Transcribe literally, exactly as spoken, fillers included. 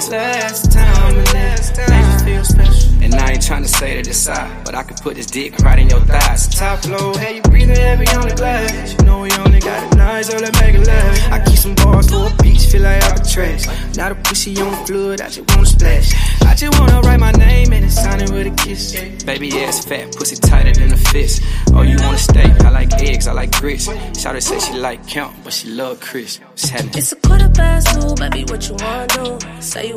last, last time, and last time. Make you feel special. And I ain't tryna say that it's out, but I could put this dick right in your thighs. Top flow, hey, you breathing heavy on the glass. You know we only got it nice, so let's make it last. I keep some bars for a beach, feel like Alcatraz. Now the pussy on the fluid, I just wanna splash. I just wanna write my name and sign it with a kiss. Baby ass fat, pussy tighter than a fist. Oh, you want a steak? I like eggs, I like grits. Shawty say she like count, but she love Chris. What's happening? It's a quarter past two, baby, what you wanna do? Say you